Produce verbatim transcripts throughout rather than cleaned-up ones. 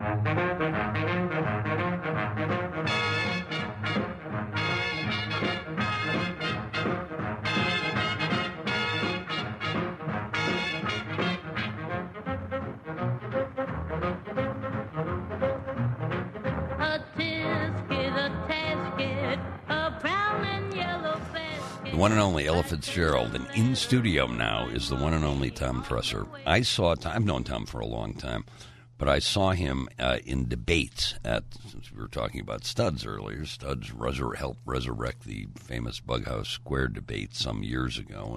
One and only Ella Fitzgerald, and in studio now is the one and only Tom Presser. I saw I've known Tom for a long time, but I saw him uh, in debates at, since we were talking about Studs earlier, Studs resur- helped resurrect the famous Bughouse Square debate some years ago,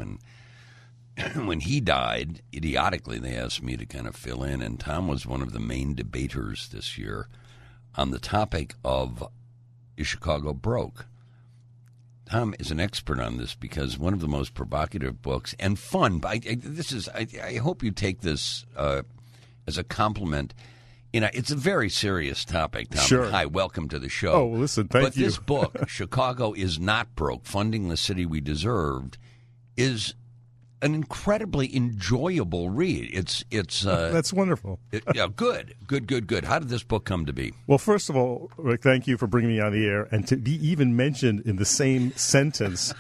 and when he died, idiotically, they asked me to kind of fill in, and Tom was one of the main debaters this year on the topic of, is Chicago broke? Tom is an expert on this because one of the most provocative books and fun. I, I, this is. I, I hope you take this uh, as a compliment. You know, it's a very serious topic, Tom. Sure. Hi, welcome to the show. Oh, listen, thank but you. But this book, Chicago is Not Broke, Funding the City We Deserved, is an incredibly enjoyable read. It's it's uh, That's wonderful. it, yeah, good, good, good, good. How did this book come to be? Well, first of all, Rick, thank you for bringing me on the air, and to be even mentioned in the same sentence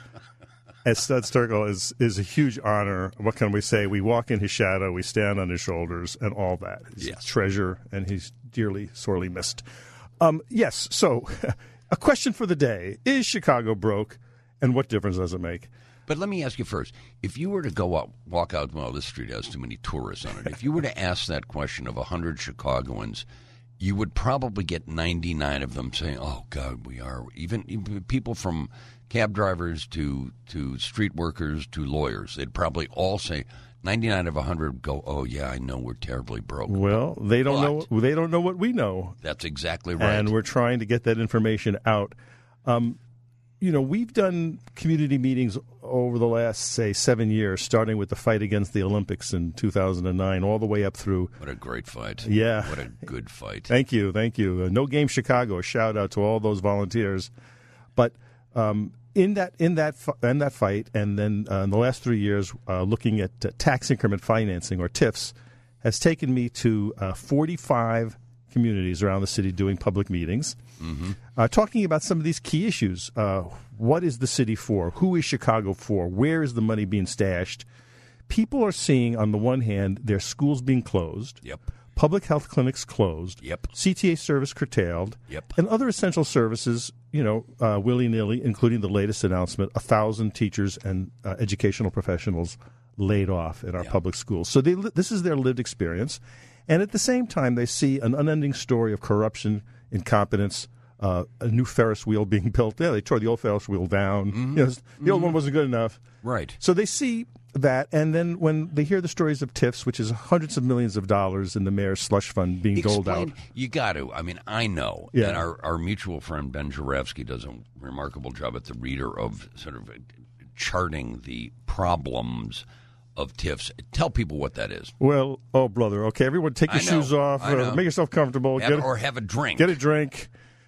as Studs Terkel is is a huge honor. What can we say? We walk in his shadow, we stand on his shoulders, and all that. He's Yes. a treasure, and he's dearly, sorely missed. Um, yes, so a question for the day. Is Chicago broke, and what difference does it make? But let me ask you first, if you were to go out, walk out, well, this street has too many tourists on it. If you were to ask that question of one hundred Chicagoans, you would probably get ninety-nine of them saying, oh, God, we are. Even, even people from cab drivers to, to street workers to lawyers, they'd probably all say, ninety-nine of one hundred go, oh, yeah, I know we're terribly broke. Well, they don't But- know. They don't know what we know. That's exactly right. And we're trying to get that information out. Um, you know, we've done community meetings over the last, say, seven years, starting with the fight against the Olympics in two thousand nine, all the way up through. What a great fight. Yeah. What a good fight. Thank you, thank you. Uh, No Game Chicago, a shout out to all those volunteers. But um, in that in that fi- in that fight, and then uh, in the last three years, uh, looking at uh, tax increment financing, or T I Fs, has taken me to uh, forty-five communities around the city doing public meetings, Mm-hmm. uh, talking about some of these key issues. Uh, what is the city for? Who is Chicago for? Where is the money being stashed? People are seeing, on the one hand, their schools being closed, Yep. public health clinics closed, Yep. C T A service curtailed, Yep. and other essential services, you know, uh, willy-nilly, including the latest announcement, a thousand teachers and uh, educational professionals laid off in our Yeah. public schools. So they, li- this is their lived experience. And at the same time, they see an unending story of corruption, incompetence, uh, a new Ferris wheel being built. Yeah, they tore the old Ferris wheel down. Mm-hmm. You know, the old one wasn't good enough. Right. So they see that, and then when they hear the stories of T I Fs, which is hundreds of millions of dollars in the mayor's slush fund being doled out. Explain- You got to. I mean, I know. Yeah. And our, our mutual friend Ben Jarevsky does a remarkable job at the Reader of sort of charting the problems of T I Fs. Tell people what that is. Well, oh, brother, okay, everyone take your I know, shoes off, I uh, know. make yourself comfortable, Have- get a, or have a drink. get a drink.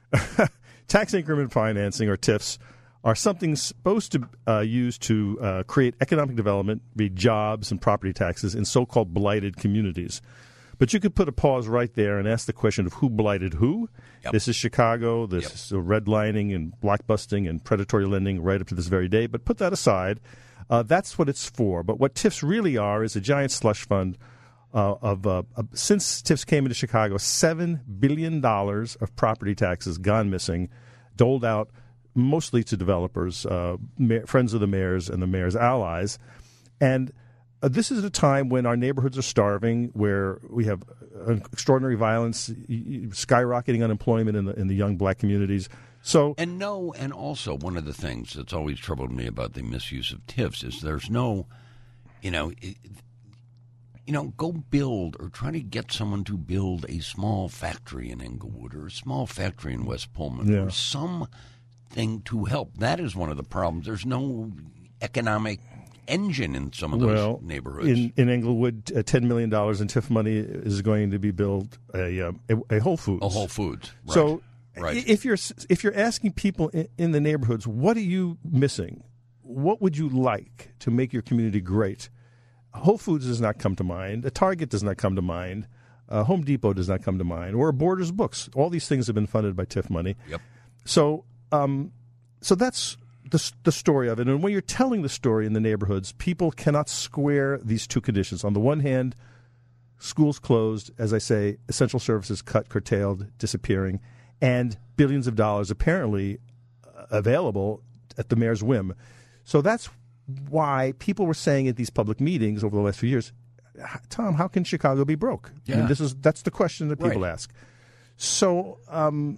Tax increment financing, or T I Fs, are something supposed to uh, use to uh, create economic development, be jobs and property taxes in so-called blighted communities. But you could put a pause right there and ask the question of who blighted who. Yep. This is Chicago. This Yep. is redlining and blockbusting and predatory lending right up to this very day. But put that aside. Uh, that's what it's for. But what T I Fs really are is a giant slush fund uh, of, uh, uh, since T I Fs came into Chicago, seven billion dollars of property taxes gone missing, doled out mostly to developers, uh, ma- friends of the mayors and the mayor's allies. And uh, this is a time when our neighborhoods are starving, where we have uh, extraordinary violence, y- y- skyrocketing unemployment in the, in the young black communities. So, And no, and also one of the things that's always troubled me about the misuse of T I Fs is there's no, you know, it, you know, go build or try to get someone to build a small factory in Englewood or a small factory in West Pullman Yeah. or something to help. That is one of the problems. There's no economic engine in some of those well, neighborhoods. in, in Englewood, uh, ten million dollars in T I F money is going to be built a, um, a, a Whole Foods. a Whole Foods. Right. So, right. if you're if you're asking people in, in the neighborhoods, what are you missing? What would you like to make your community great? Whole Foods does not come to mind. A Target does not come to mind. Uh, Home Depot does not come to mind, or Borders Books. All these things have been funded by TIF money. Yep. So, um, so that's the the story of it. And when you're telling the story in the neighborhoods, people cannot square these two conditions. On the one hand, schools closed, as I say, essential services cut, curtailed, disappearing, and billions of dollars apparently available at the mayor's whim. So that's why people were saying at these public meetings over the last few years, Tom, how can Chicago be broke? Yeah. I mean, this is that's the question that people Right. ask. So um,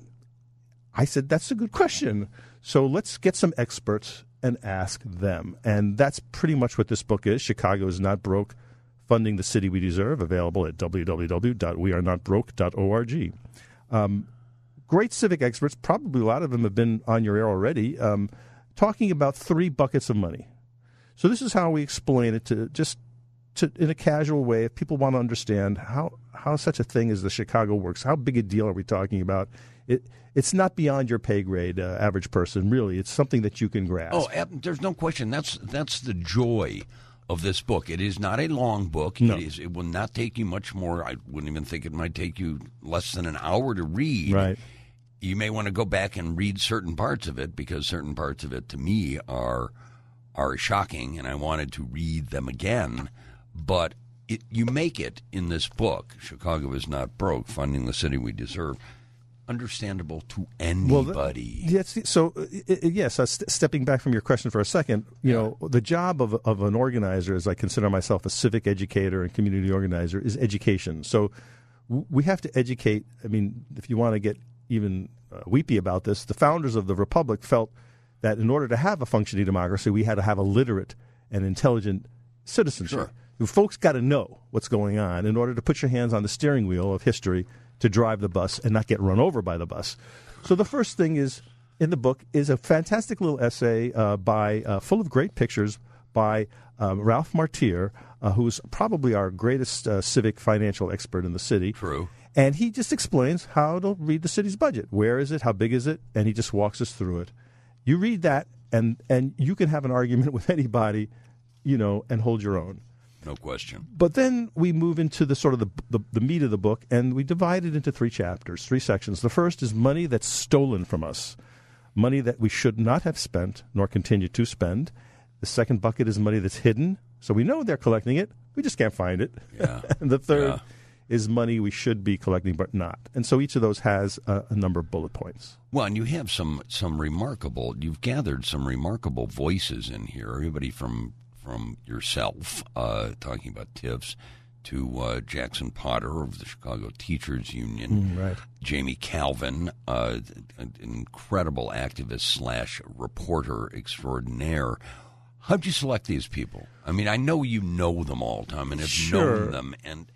I said, that's a good question. So let's get some experts and ask them. And that's pretty much what this book is. Chicago is Not Broke, Funding the City We Deserve, available at w w w dot we are not broke dot org. Um, great civic experts, probably a lot of them have been on your air already, um, talking about three buckets of money. So this is how we explain it to just to, in a casual way, if people want to understand how, how such a thing as the Chicago works. How big a deal are we talking about? It It's not beyond your pay grade, uh, average person, really. It's something that you can grasp. Oh, ab- there's no question. That's that's the joy of this book. It is not a long book. No. It is. It will not take you much more. I wouldn't even think it might take you less than an hour to read. Right. You may want to go back and read certain parts of it because certain parts of it, to me, are are shocking, and I wanted to read them again. But it, you make it in this book, Chicago is Not Broke, Funding the City We Deserve, understandable to anybody. Well, yes. So, uh, yes. Uh, st- stepping back from your question for a second, you Yeah. know, the job of of an organizer, as I consider myself a civic educator and community organizer, is education. So, w- we have to educate. I mean, if you want to get even uh, weepy about this, the founders of the Republic felt that in order to have a functioning democracy, we had to have a literate and intelligent citizenship. Sure. Folks got to know what's going on in order to put your hands on the steering wheel of history to drive the bus and not get run over by the bus. So the first thing is in the book is a fantastic little essay uh, by uh, full of great pictures by um, Ralph Martier, uh, who's probably our greatest uh, civic financial expert in the city. True. And he just explains how to read the city's budget. Where is it? How big is it? And he just walks us through it. You read that, and and you can have an argument with anybody, you know, and hold your own. No question. But then we move into the sort of the, the the meat of the book, and we divide it into three chapters, three sections. The first is money that's stolen from us, money that we should not have spent nor continue to spend. The second bucket is money that's hidden, so we know they're collecting it, we just can't find it. Yeah. And the third Yeah. is money we should be collecting but not. And so each of those has a, a number of bullet points. Well, and you have some some remarkable. You've gathered some remarkable voices in here. Everybody from from yourself, uh, talking about TIFs, to uh, Jackson Potter of the Chicago Teachers Union, Mm, right. Jamie Calvin, uh, an incredible activist slash reporter extraordinaire. How'd you select these people? I mean, I know you know them all, Tom, and have Sure. known them, and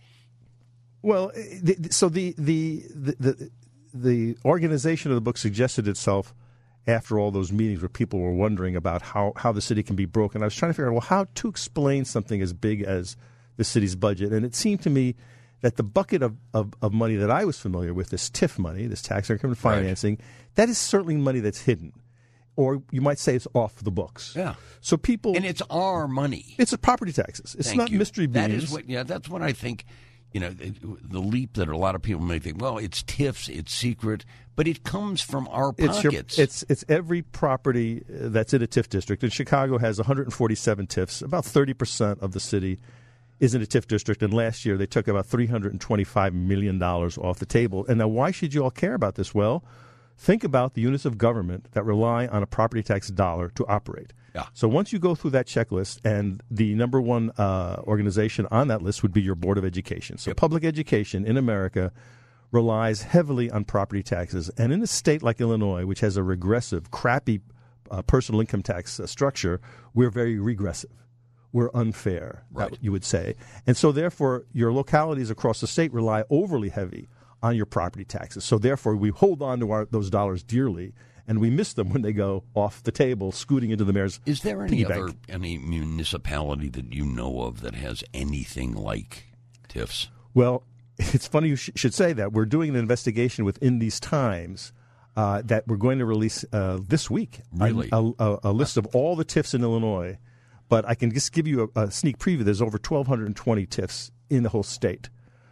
Well, the, so the, the the the the organization of the book suggested itself after all those meetings where people were wondering about how, how the city can be broken. I was trying to figure out, well, how to explain something as big as the city's budget. And it seemed to me that the bucket of, of, of money that I was familiar with, this TIF money, this tax increment financing, that is certainly money that's hidden. Or you might say it's off the books. Yeah. So people... and it's our money. It's a property taxes. It's Thank not you. mystery beans. That is what, yeah, that's what I think. You know, the, the leap that a lot of people may think, well, it's TIFs, it's secret, but it comes from our It's, your, pockets. it's it's every property uh, that's in a TIF district. And Chicago has one hundred forty-seven TIFs. About thirty percent of the city is in a TIF district. And last year they took about three hundred twenty-five million dollars off the table. And now why should you all care about this? Well, think about the units of government that rely on a property tax dollar to operate. Yeah. So once you go through that checklist, and the number one uh, organization on that list would be your Board of Education. So Yep. public education in America relies heavily on property taxes. And in a state like Illinois, which has a regressive, crappy uh, personal income tax uh, structure, we're very regressive. We're unfair, Right. that you would say. And so therefore, your localities across the state rely overly heavy on your property taxes. So therefore, we hold on to our, those dollars dearly, and we miss them when they go off the table, scooting into the mayor's Is there any piggy other bank. any municipality that you know of that has anything like TIFs? Well, it's funny you sh- should say that. We're doing an investigation within these times uh, that we're going to release uh, this week. Really? A, a, a list of all the TIFs in Illinois. But I can just give you a, a sneak preview. There's over twelve twenty TIFs in the whole state.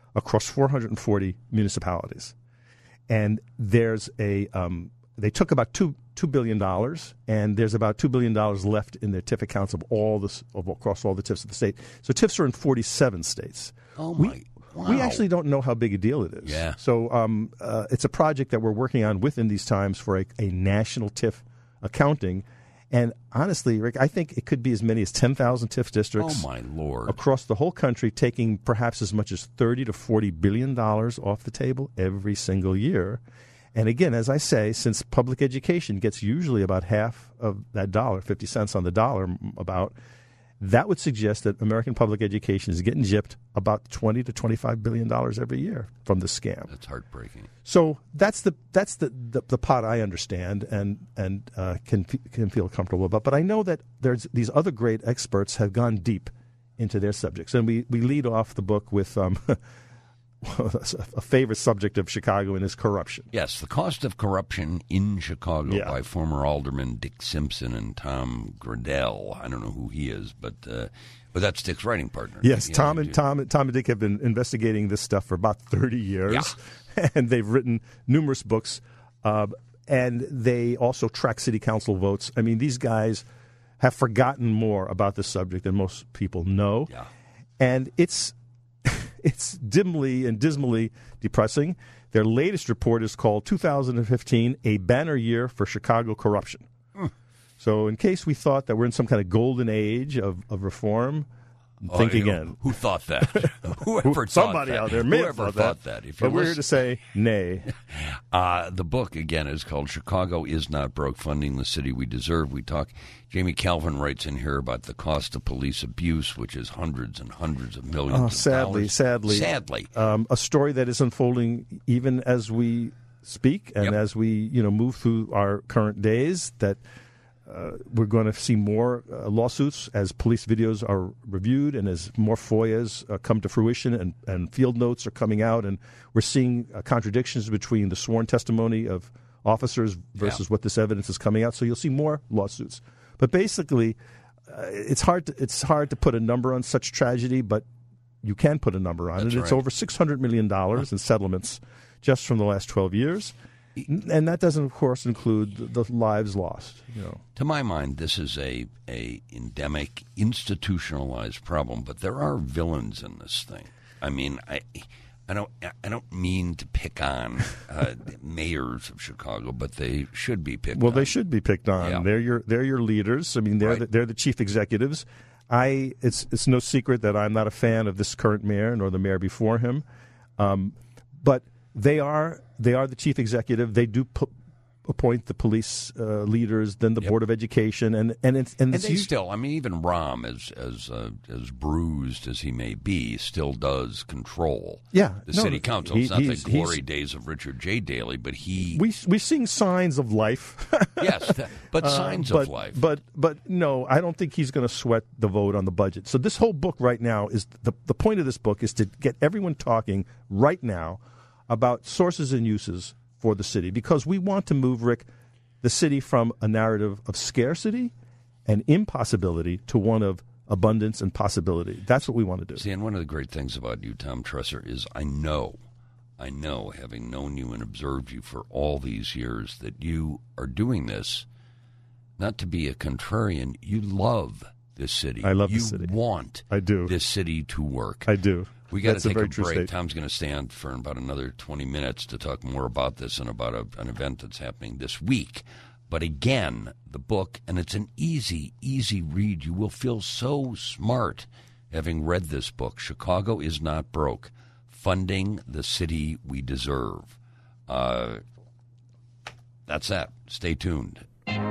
across four hundred forty municipalities. And there's a um, they took about two two billion dollars, and there's about two billion dollars left in their TIF accounts of all this of, across all the TIFs of the state. So TIFs are in forty-seven states. Oh we, my! Wow. We actually don't know how big a deal it is. Yeah. So um, uh, it's a project that we're working on within these times for a, a national TIF accounting. And honestly, Rick, I think it could be as many as ten thousand TIF districts. Oh my Lord! Across the whole country, taking perhaps as much as thirty to forty billion dollars off the table every single year. And again, as I say, since public education gets usually about half of that dollar, fifty cents on the dollar, about, that would suggest that American public education is getting gypped about twenty to twenty-five billion dollars every year from the scam. That's heartbreaking. So that's the that's the, the, the pot I understand and and uh, can can feel comfortable about. But I know that there's these other great experts have gone deep into their subjects, and we, we lead off the book with um, a favorite subject of Chicago, and is corruption. Yes, the cost of corruption in Chicago Yeah. by former Alderman Dick Simpson and Tom Gradell. I don't know who he is, but uh, but that's Dick's writing partner. Yes, Yeah, Tom you and do. Tom Tom and Dick have been investigating this stuff for about thirty years, and they've written numerous books. Uh, and they also track city council votes. I mean, these guys have forgotten more about this subject than most people know, Yeah. and it's it's dimly and dismally depressing. Their latest report is called two thousand fifteen, A Banner Year for Chicago Corruption. So in case we thought that we're in some kind of golden age of, of reform, think Oh, you know, again. Who thought that? Whoever thought Somebody that. out there may Whoever have thought, that. If But you're we're here to say nay. Uh, the book, again, is called Chicago is Not Broke, Funding the City We Deserve. We talk, Jamie Calvin writes in here about the cost of police abuse, which is hundreds and hundreds of millions Oh, of sadly, dollars. sadly. Sadly. Um, a story that is unfolding even as we speak and Yep. as we you know move through our current days, that uh, we're going to see more uh, lawsuits as police videos are reviewed and as more F O I As uh, come to fruition and, and field notes are coming out, and we're seeing uh, contradictions between the sworn testimony of officers versus Yeah. what this evidence is coming out. So you'll see more lawsuits. But basically, uh, it's hard to, it's hard to put a number on such tragedy, but you can put a number on That's it. It's right. over six hundred million dollars in settlements just from the last twelve years. And that doesn't, of course, include the, the lives lost. You know, To my mind, this is a, a endemic, institutionalized problem, but there are villains in this thing. I mean, I I don't I don't mean to pick on uh, mayors of Chicago, but they should be picked well, on. they should be picked on. Yeah. They're your they're your leaders. I mean, they're Right. the, they're the chief executives. I it's it's no secret that I'm not a fan of this current mayor nor the mayor before him, um, but they are they are the chief executive. They do pu- appoint the police uh, leaders, then the Yep. Board of Education, and and it's and, And it's they us- still, I mean, even Rahm, as as uh, as bruised as he may be, still does control Yeah, the no, city council. he- It's not the he's- glory he's- days of Richard J. Daley, but he, we we're seeing signs of life. yes, that, but Uh, signs but, of life. But but no, I don't think he's going to sweat the vote on the budget. So this whole book right now is the the point of this book is to get everyone talking right now about sources and uses for the city, because we want to move, Rick, the city from a narrative of scarcity and impossibility to one of abundance and possibility. That's what we want to do. See, and one of the great things about you, Tom Tresser, is I know, I know, having known you and observed you for all these years, that you are doing this not to be a contrarian. You love this city. I love you the city. want I do. this city to work. I do. We got to That's a take very a true break. statement. Tom's going to stand for about another twenty minutes to talk more about this and about a, an event that's happening this week. But again, the book, and it's an easy, easy read. You will feel so smart having read this book. Chicago is Not Broke, Funding the City We Deserve. Uh, that's that. Stay tuned.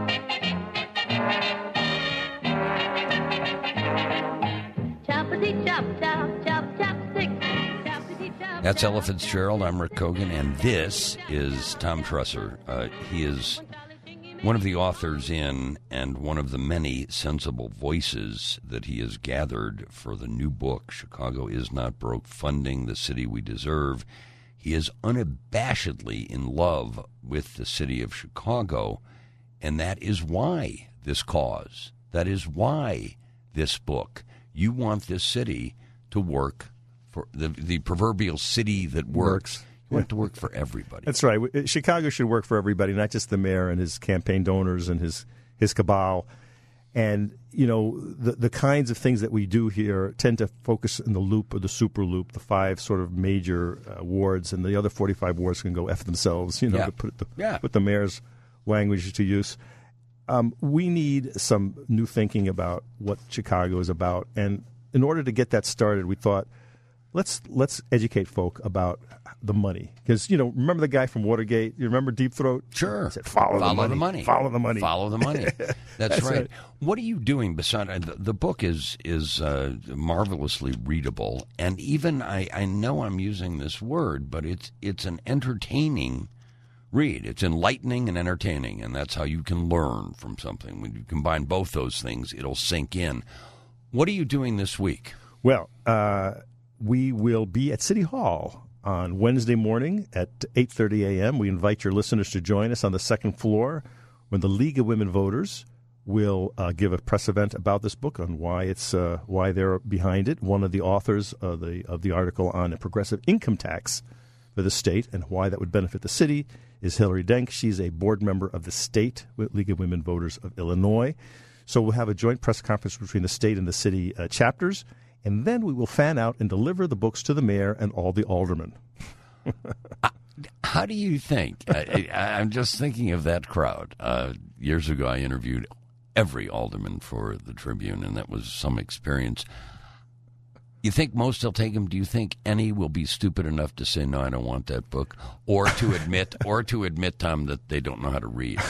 Choppity chop chop chop chopstick. Choppity chop. That's Ella Fitzgerald. I'm Rick Kogan, and this is Tom Tresser. Uh, he is one of the authors in and one of the many sensible voices that he has gathered for the new book, Chicago is Not Broke, Funding the City We Deserve. He is unabashedly in love with the city of Chicago, and that is why this cause, that is why this book. You want this city to work for for the the proverbial city that works. Works. You want it to work for everybody. That's right. Chicago should work for everybody, not just the mayor and his campaign donors and his, his cabal. And, you know, the the kinds of things that we do here tend to focus in the loop or the super loop, the five sort of major uh, wards, and the other forty-five wards can go F themselves, you know, Yeah. to put the, Yeah. put the mayor's language to use. Um, we need some new thinking about what Chicago is about. And in order to get that started, we thought, let's let's educate folk about the money. Because, you know, remember the guy from Watergate? You remember Deep Throat? Sure. He said, follow, Follow the, money. the money. Follow the money. Follow the money. That's, That's right. right. What are you doing beside the, the book is is uh, marvelously readable, and even I, I know I'm using this word, but it's it's an entertaining read. It's enlightening and entertaining, and that's how you can learn from something. When you combine both those things, it'll sink in. What are you doing this week? Well, uh, we will be at City Hall on Wednesday morning at eight thirty a.m. We invite your listeners to join us on the second floor when the League of Women Voters will uh, give a press event about this book on why it's uh, why they're behind it. One of the authors of the of the article on a progressive income tax for the state and why that would benefit the city is Hillary Denk. She's a board member of the State League of Women Voters of Illinois. So we'll have a joint press conference between the state and the city uh, chapters. And then we will fan out and deliver the books to the mayor and all the aldermen. How do you think? I, I, I'm just thinking of that crowd. Uh, years ago, I interviewed every alderman for the Tribune, and that was some experience. You think most will take them? Do you think any will be stupid enough to say, no, I don't want that book, or to admit, or to admit, Tom, that they don't know how to read?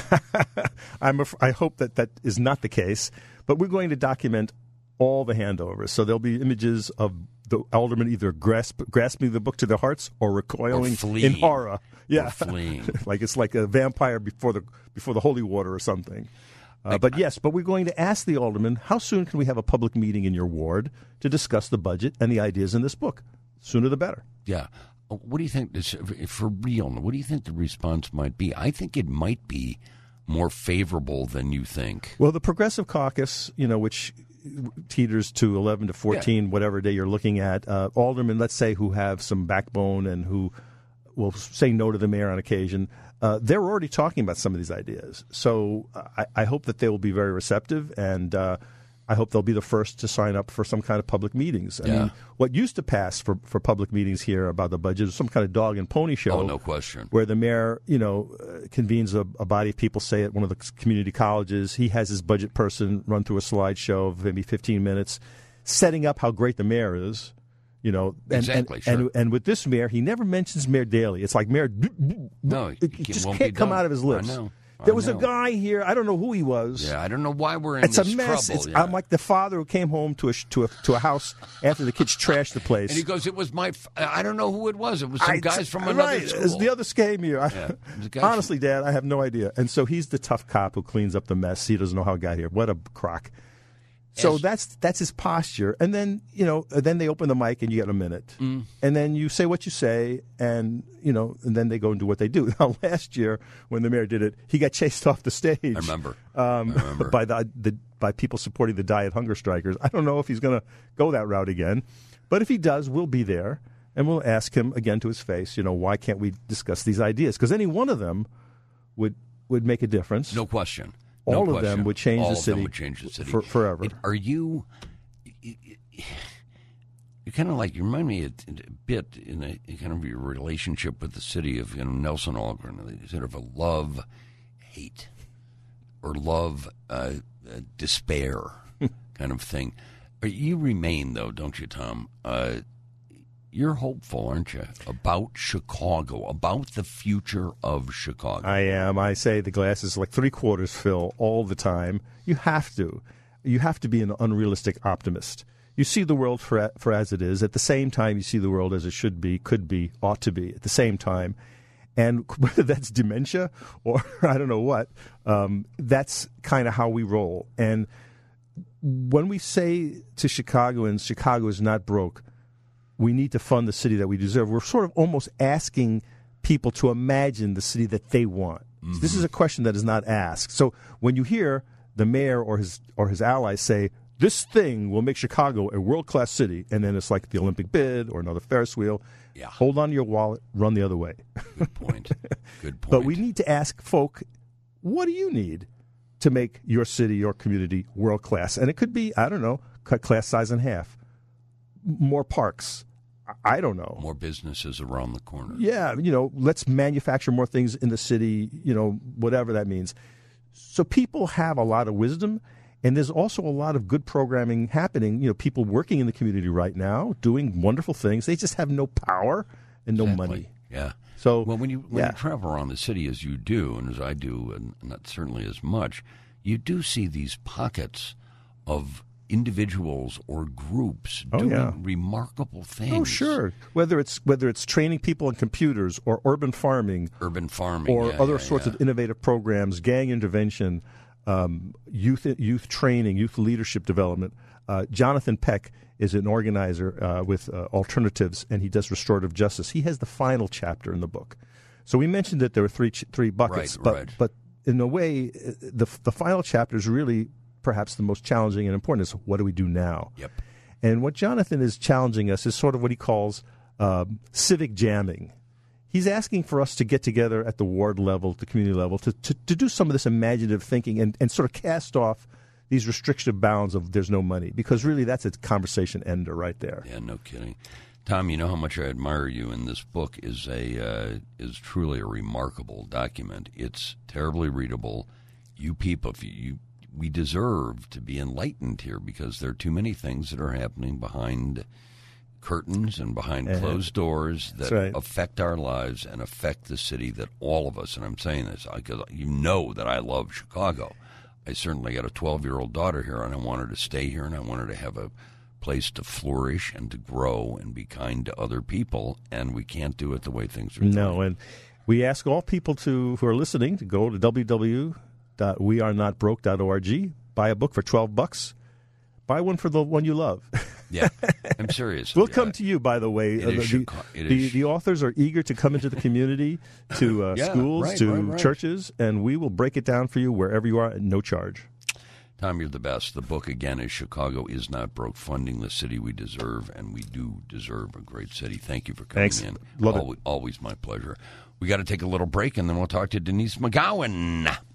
I'm af- I hope that that is not the case, but we're going to document all the handovers. So there'll be images of the aldermen either grasp, grasping the book to their hearts or recoiling Or fleeing. in horror. Yeah, Or fleeing. like it's like a vampire before the before the holy water or something. Uh, but yes, but we're going to ask the aldermen, how soon can we have a public meeting in your ward to discuss the budget and the ideas in this book? Sooner the better. Yeah. What do you think, this, for real, what do you think the response might be? I think it might be more favorable than you think. Well, the Progressive Caucus, you know, which teeters to eleven to fourteen, Yeah. whatever day you're looking at, uh, aldermen, let's say, who have some backbone and who will say no to the mayor on occasion, uh, they're already talking about some of these ideas. So I, I hope that they will be very receptive, and uh, I hope they'll be the first to sign up for some kind of public meetings. I Yeah. mean, what used to pass for, for public meetings here about the budget was some kind of dog and pony show. Oh, no question. Where the mayor, you know, uh, convenes a, a body of people, say at one of the community colleges. He has his budget person run through a slideshow of maybe fifteen minutes, setting up how great the mayor is. You know, and, Exactly, and, sure. and and with this mayor, he never mentions Mayor Daley. It's like Mayor, No, it, it it just won't can't be come done. out of his lips. I know. I There was know. a guy here. I don't know who he was. Yeah, I don't know why we're in It's this a mess. trouble. It's, yeah. I'm like the father who came home to a sh- to a to a house after the kids trashed the place. And he goes, it was my, f- I don't know who it was. It was some I- guys from another right. school. It's the other came here. I- Yeah, it was a guy honestly, Dad, I have no idea. And so he's the tough cop who cleans up the mess. He doesn't know how it got here. What a crock. So Yes. that's that's his posture. And then, you know, then they open the mic and you get a minute. Mm. And then you say what you say, and, you know, and then they go and do what they do. Now, last year, when the mayor did it, he got chased off the stage. I remember. Um, I remember. by the, the by people supporting the diet hunger strikers. I don't know if he's going to go that route again, but if he does, we'll be there and we'll ask him again to his face. You know, why can't we discuss these ideas? Because any one of them would would make a difference. No question. No All of question. them would change All the of them city would change the city for- forever. It- are you? You kind of like you remind me a, a bit in a in kind of your relationship with the city of you know Nelson Algren, sort of a love hate or love uh, uh, despair kind of thing. But you remain though, don't you, Tom? Uh, you're hopeful, aren't you, about Chicago, about the future of Chicago? I am. I say the glass is like three quarters full all the time. You have to. You have to be an unrealistic optimist. You see the world for for as it is. At the same time, you see the world as it should be, could be, ought to be. At the same time, and whether that's dementia or I don't know what, um, that's kind of how we roll. And when we say to Chicagoans, Chicago is not broke, we need to fund the city that we deserve, we're sort of almost asking people to imagine the city that they want. Mm-hmm. This is a question that is not asked. So when you hear the mayor or his or his allies say, this thing will make Chicago a world-class city, and then it's like the Olympic bid or another Ferris wheel. Yeah. Hold on to your wallet, run the other way. Good point. Good point. But we need to ask folk, what do you need to make your city, your community world-class? And it could be, I don't know, cut class size in half, more parks. I don't know. More businesses around the corner. Yeah, you know, let's manufacture more things in the city, you know, whatever that means. So people have a lot of wisdom, and there's also a lot of good programming happening. You know, people working in the community right now doing wonderful things. They just have no power and no Exactly. money. Yeah. So Well, when you when yeah. you travel around the city as you do, and as I do, and not certainly as much, you do see these pockets of individuals or groups Oh, doing yeah. remarkable things. Oh, sure. Whether it's whether it's training people in computers or urban farming Urban farming. or yeah, other yeah, sorts yeah. of innovative programs, gang intervention, um, youth youth training, youth leadership development. Uh, Jonathan Peck is an organizer uh, with uh, Alternatives, and he does restorative justice. He has the final chapter in the book. So we mentioned that there were three ch- three buckets, Right, but right. but in a way, uh, the the final chapter is really perhaps the most challenging and important. Is what do we do now? Yep. And what Jonathan is challenging us is sort of what he calls um, civic jamming. He's asking for us to get together at the ward level, the community level, to, to, to do some of this imaginative thinking and, and sort of cast off these restrictive bounds of there's no money, because really that's a conversation ender right there. Yeah, no kidding. Tom, you know how much I admire you, and this book is a uh, is truly a remarkable document. It's terribly readable. You people, if you, you we deserve to be enlightened here, because there are too many things that are happening behind curtains and behind Uh-huh. closed doors that That's right. affect our lives and affect the city that all of us, and I'm saying this because you know that I love Chicago. I certainly got a twelve-year-old daughter here, and I want her to stay here, and I want her to have a place to flourish and to grow and be kind to other people, and we can't do it the way things are No, doing. and we ask all people to who are listening to go to w w w dot we are not broke dot org, buy a book for twelve bucks, buy one for the one you love. Yeah, I'm serious. We'll Yeah. come to you, by the way. It Uh, is the, Chica- it the, is- the authors are eager to come into the community, to uh, Yeah, schools, right, to right, right. churches, and we will break it down for you wherever you are at no charge. Tom, you're the best. The book, again, is Chicago is Not Broke, Funding the City We Deserve, and we do deserve a great city. Thank you for coming Thanks. in. Love it. always, always my pleasure. We got to take a little break, and then we'll talk to Denise McGowan.